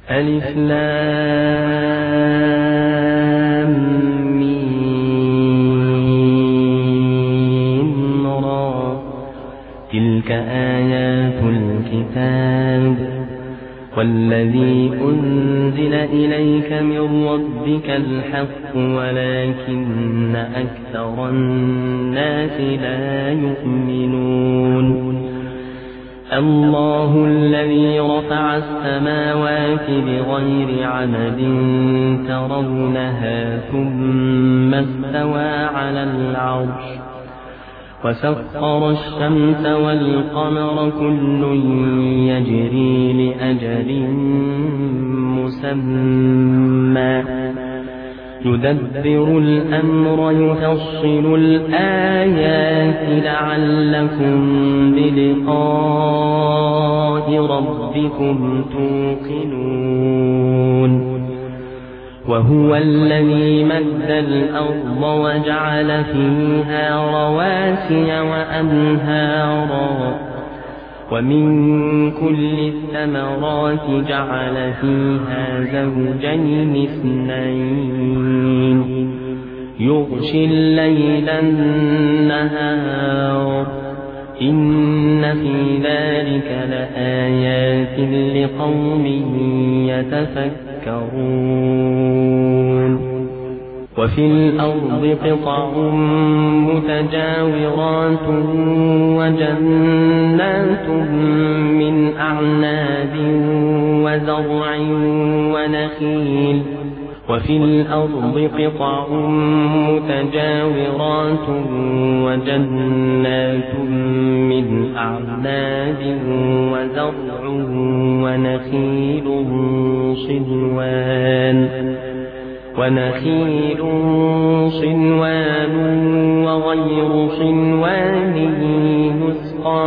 ألف لام ميم را تلك آيات الكتاب والذي أنزل إليك من ربك الحق ولكن أكثر الناس لا يؤمنون الله الذي رفع السماوات بغير عمد ترونها ثم استوى على العرش وسخر الشمس والقمر كل يجري لأجل مسمى يدبر الأمر يفصل الآيات لعلكم بلقاء ربكم توقنون وهو الذي مد الأرض وجعل فيها رواسي وأنهارا ومن كل الثمرات جعل فيها زوجين اثنين يغشي الليل النهار إن في ذلك لآيات لقوم يتفكرون وفي الأرض قطع متجاورات وجنات من أعناب وزرع ونخيل وفي الأرض قطع متجاورات وجنات من أعناب وزرع ونخيل صنوان وغير صنوان يسقى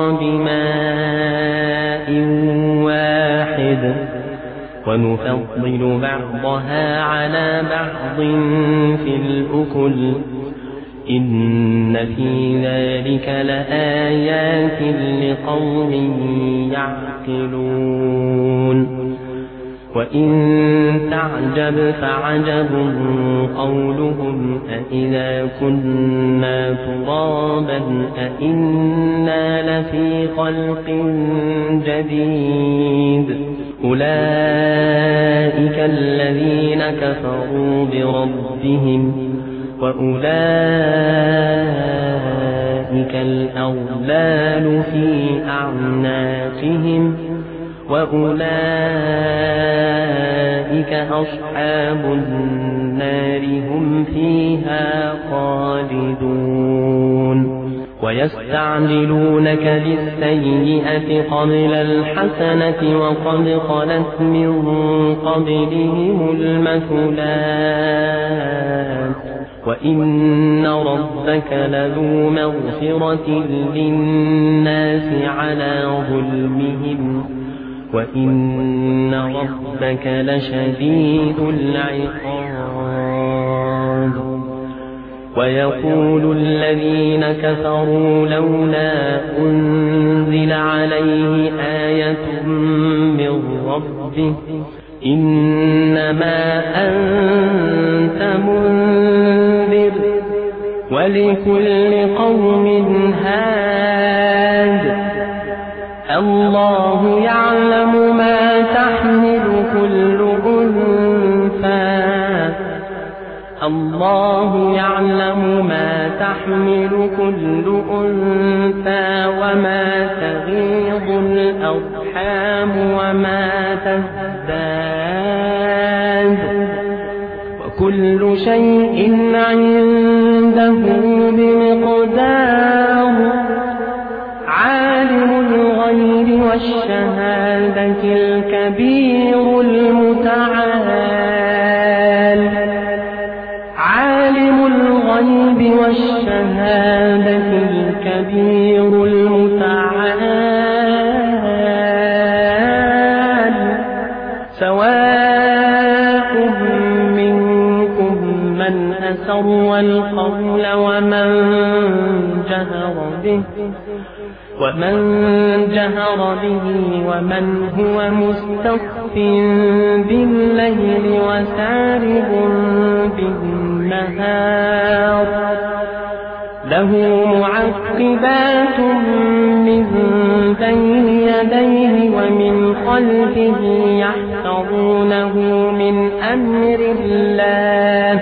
بماء واحد ونفضل بعضها على بعض في الأكل إن في ذلك لآيات لقوم يعقلون وإن تعجب فعجب قولهم أإذا كنا ترابا أإنا لفي خلق جديد أولئك الذين كفروا بربهم وأولئك الأغلال في أعناقهم وأولئك أصحاب النار هم فيها خالدون ويستعجلونك بالسيئة قبل الحسنة وقد خلت من قبلهم المثلات وإن ربك لذو مغفرة للناس على ظلمهم وإن ربك لشديد العقاب ويقول الذين كفروا لولا أنزل عليه آية من ربه إنما أنت منذر ولكل قوم هاد الله يعلم ما تحمل كل أنثى الله يعلم ما تحمل كل أنثى وما تغيض الأرحام وما تزداد وكل شيء عنده بمقدار عالم الغيب والشهادة الكبير المتعال عالم الغيب والشهادة الكبير المتعال سواء منكم من أسر القول ومن جهر به ومن جهر به ومن هو مستخف بالليل وسارب بالنهار له معقبات من بين يديه ومن خلفه يحفظونه من أمر الله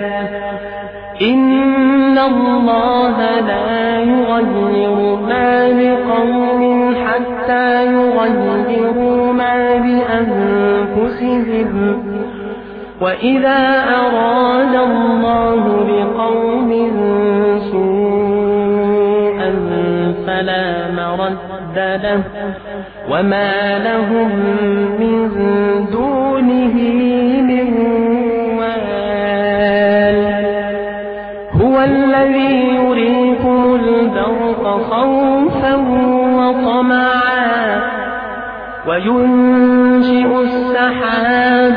إن الله لا يغير ما بقوم حتى يغيروا ما بأنفسهم وإذا أراد الله بقوم سوءا فلا مرد له وما لهم من دونه من وال هو الذي يريكم البرق خوفا وطمعا وينشئ السحاب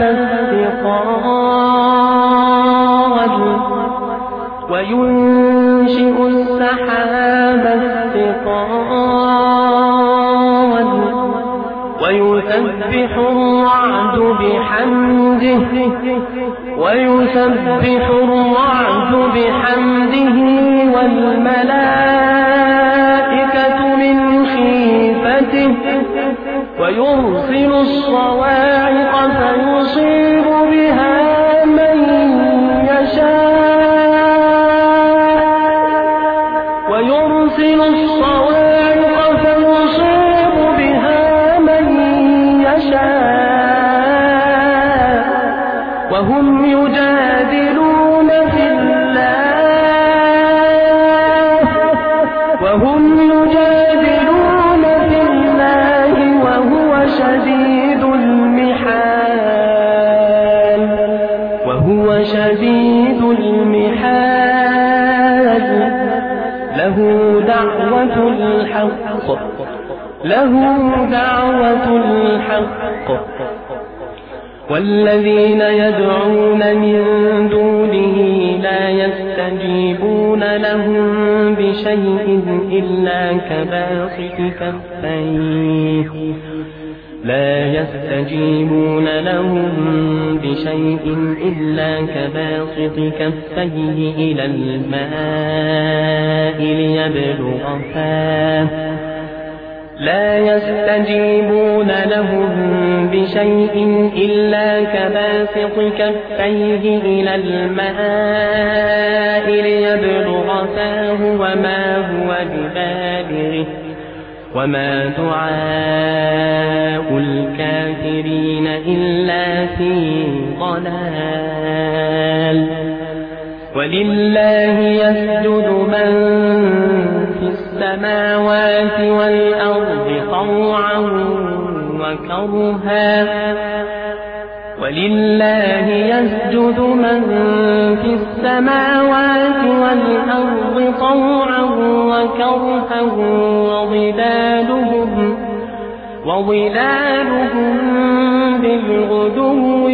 الثقال ويسبح الرعد بحمده والملائكة من خيفته ويرسل الصواعق فيصيب بها من يشاء وهم يجادلون في الله وهو شديد المحال له دعوة الحق والذين يدعون من دونه لا يستجيبون لهم بشيء إلا كباسط كفيه إلى الماء ليبلغ فاه لا يستجيبون لهم بشيء إلا كباسط كفيه إلى الماء ليبلغ فاه وما دعاء الكافرين إلا في ضلال ولله يسجد من في السماوات والأرض طوعا وكرها وظلالهم بالغدو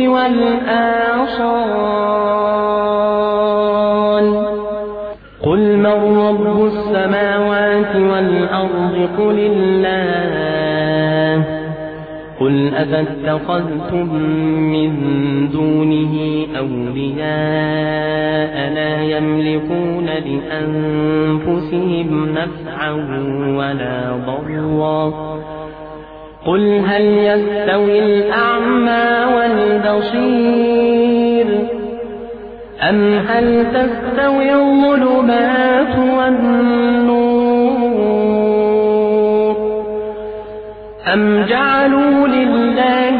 والآصال قل من رب السماوات والأرض قل الله قل أفاتخذتم من دونه أولياء لا يملكون لأنفسهم نفعا ولا ضرا قل هل يستوي الأعمى والبصير أم هل تستوي الظلمات والنور أم جعلوا لله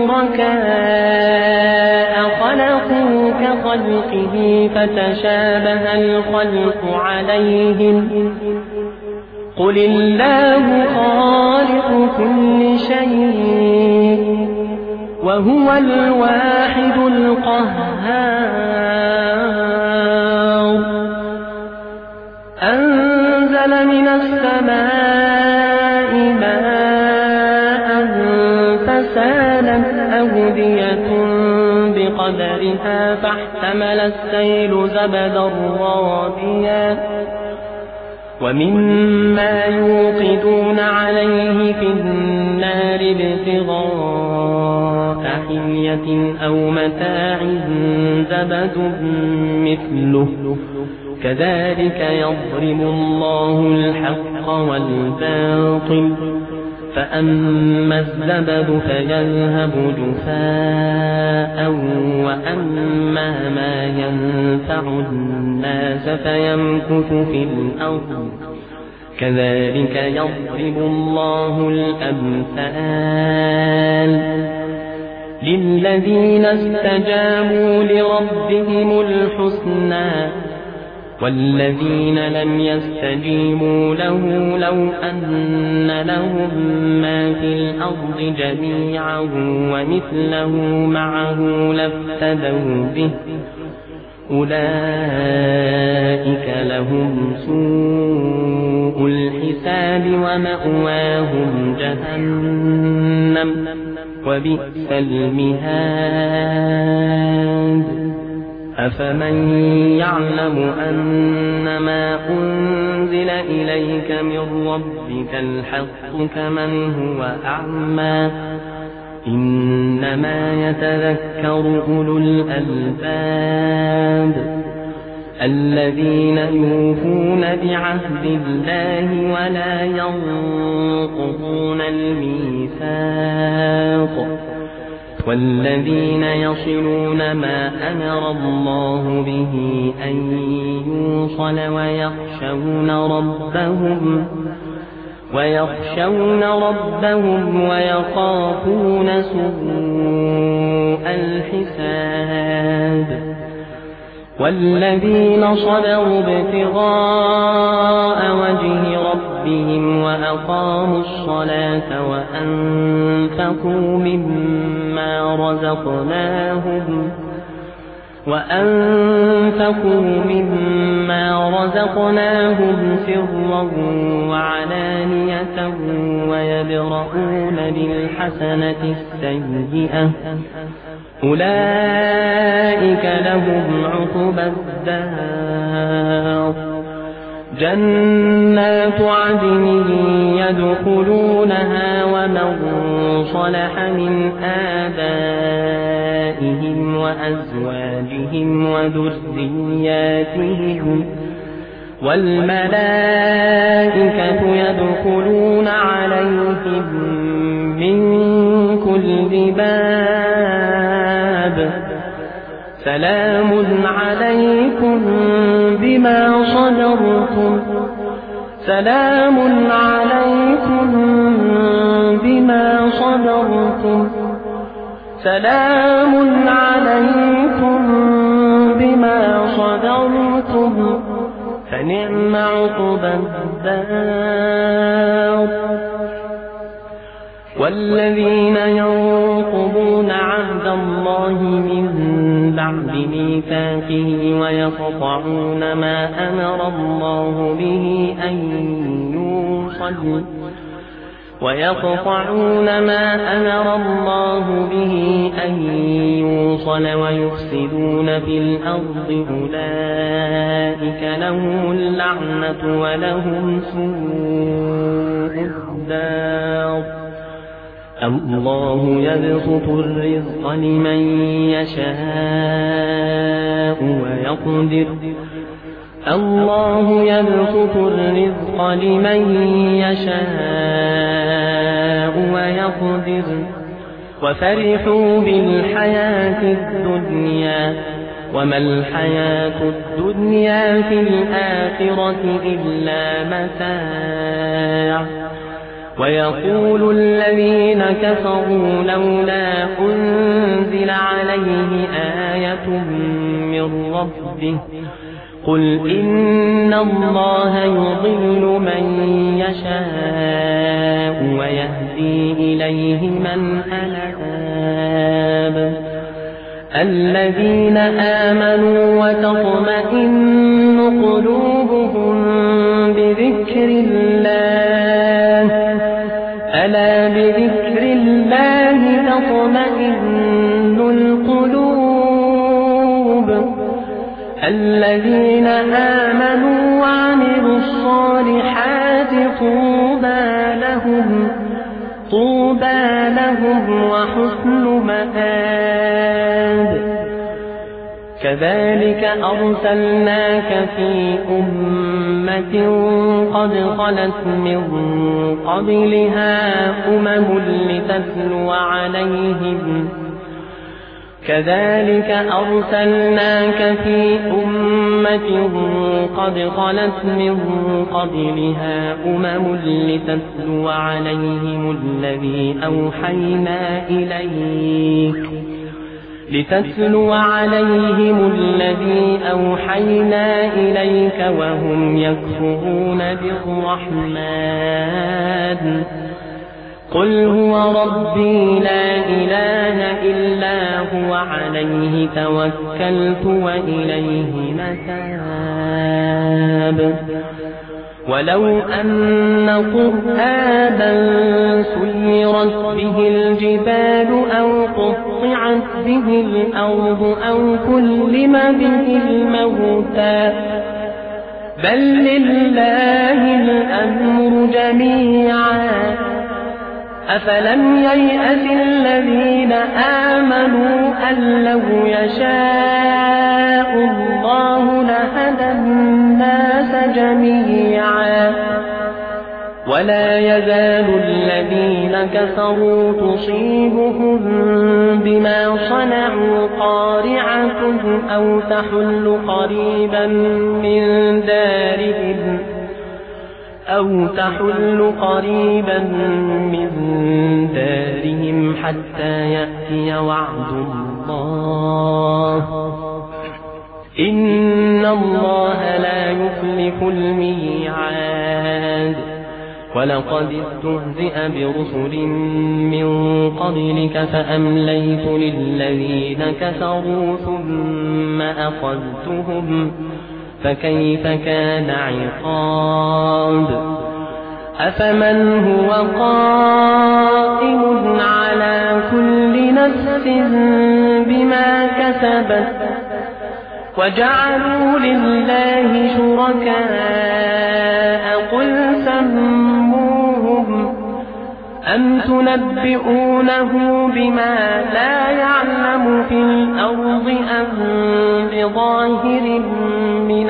شركاء خلقوا كخلقه فتشابه الخلق عليهم قل الله خالق كل شيء وهو الواحد القهار أنزل من السماء ماء فسالت أودية بقدرها فاحتمل السيل زبدا رابيا ومما يوقدون عليه في النار ابتغاء حلية أو متاع زبد مثله كذلك يضرب الله الحق والباطل فأما الزبد فيذهب جفاء وأما ما ينفع الناس فيمكث في الأرض كذلك يضرب الله الأمثال للذين استجابوا لربهم الحسنى والذين لم يستجيبوا له لو أن لهم ما في الأرض جميعا ومثله معه لافتدوا به أولئك لهم سوء الحساب ومأواهم جهنم وبئس المهاد أفمن يعلم أنما أنزل إليك من ربك الحق كمن هو أعمى إنما يتذكر أولو الألباب الذين يوفون بعهد الله ولا ينقضون الميثاق والذين يصلون ما أمر الله به أن يوصل ويخشون ربهم ويخافون سوء الحساب والذين صبروا ابتغاء وجه ربهم وأقاموا الصلاة وأنفقوا مما رزقناهم سرا وعلانية ويدرؤون بالحسنة السيئة أولئك لهم عقبى الدار جنات عدن يدخلونها ومن صلح من آبائهم وأزواجهم وذرياتهم والملائكة يدخلون عليهم من كل باب سلام عليكم بما صبرتم فنعم عقبى الدار والذين ينقضون عهد الله من بعد ميثاقه ويقطعون ما أمر الله به أن يوصل ويفسدون في الأرض أولئك لهم اللعنة ولهم سوء الدار الله يبسط الرزق لمن يشاء ويقدر وفرحوا بالحياة الدنيا وما الحياة الدنيا في الآخرة إلا متاع ويقول الذين كفروا لولا أنزل عليه آية من ربه قل إن الله يضل من يشاء ويهدي إليه من أناب الذين آمنوا وتطمئن قلوبهم بذكر الله ألا بذكر الله تطمئن القلوب الذين آمنوا وعملوا الصالحات طوبى لهم وحسن مآب. كذلك أرسلناك في أمة قد خلت من قبلها لتتلو عليهم الذي أوحينا إليك وهم يكفرون بالرحمن. قل هو ربي لا إله إلا هو عليه توكلت وإليه متاب. ولو أن قرآنا سيرت به الجبال أو قطعت به الأرض أو كلم به الموتى بل لله الأمر جميعا. أفلم ييأس الذين آمنوا أن لو يشاء الله لهدى الناس جميعا. ولا يزال الذين كفروا تصيبهم بما صنعوا قارعة أو تحل قريبا من دارهم حتى يأتي وعد الله. إن الله لا يخلف الميعاد. ولقد استهزئ برسل من قبلك فأمليت للذين كفروا ثم أخذتهم فكيف كان عقاب. أفمن هو قائم على كل نفس بما كسبت وجعلوا لله شركاء قل سموهم أم تنبئونه بما لا يعلم في الأرض أم بظاهر من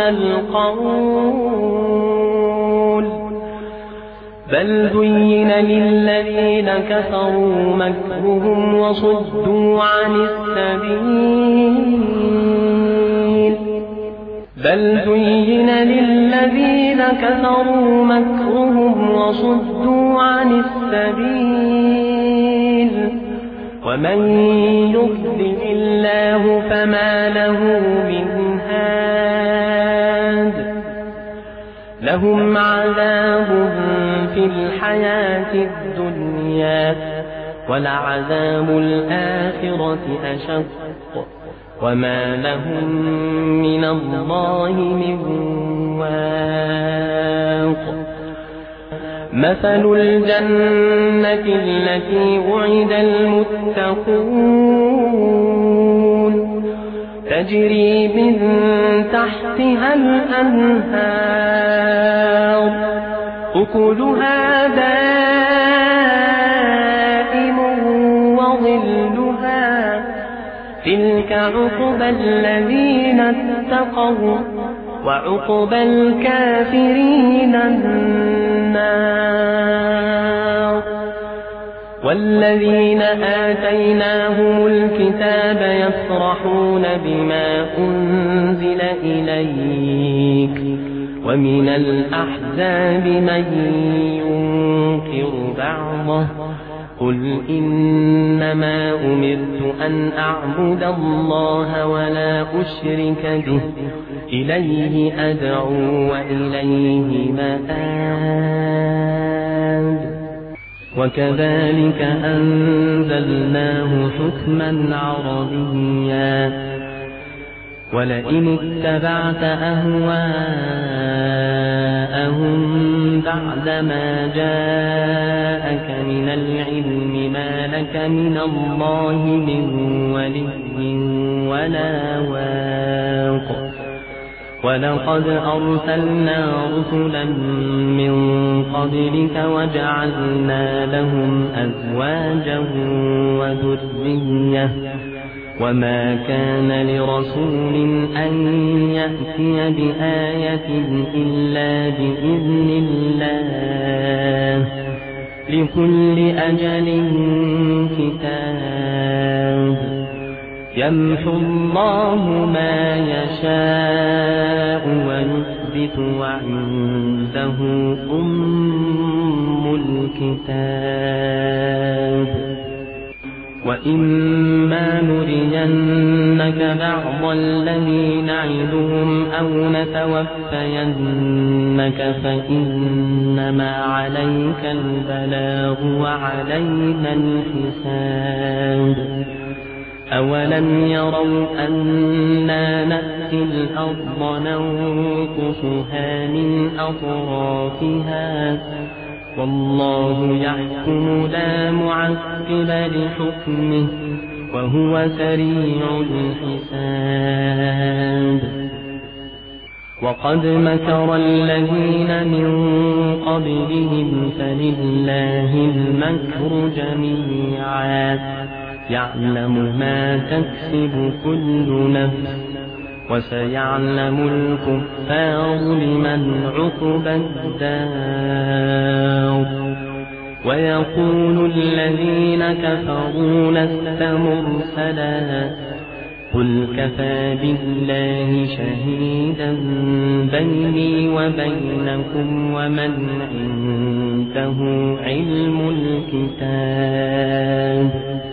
القول بل زين للذين كفروا مكرهم وصدوا عن السبيل ومن يضلل الله فما له من هاد. لهم عذاب في الحياة الدنيا ولعذاب الآخرة أشق وما لهم من الله من واق. مثل الجنة التي وعد المتقون تجري من تحتها الأنهار أكلها دائم وظلها تلك عقبى الذين اتقوا وعقبى الكافرين النار. والذين آتيناهم الكتاب يفرحون بما أنزل إليك ومن الأحزاب من ينكر بعضه قل إنما أمرت أن أعبد الله ولا أشرك به إليه أدعو وإليه مآب. وكذلك أنزلناه حكما عربيا ولئن اتبعت أهواءهم بعدما جاءك من العلم ما لك من الله من ولي ولا واق. ولقد أرسلنا رسلا من قبلك وجعلنا لهم أزواجا وذرية وما كان لرسول أن يأتي بآية إلا بإذن الله لكل أجل كتاب يمحو الله ما يشاء ويثبت وعنده أم الكتاب وإما نرينك بعض الذي نعدهم أو نتوفينك فإنما عليك البلاغ وعلينا الحساب أولم يروا أنا نأتي الأرض ننقصها من أطرافها والله يحكم لا معقب لحكمه وهو سريع الحساب وقد مكر الذين من قبلهم فلله المكر جميعا يعلم ما تكسب كل نفس وسيعلم الكفار لمن عقبى الدار ويقول الذين كفروا لست مرسلا قل كفى بالله شهيدا بيني وبينكم ومن عنده علم الكتاب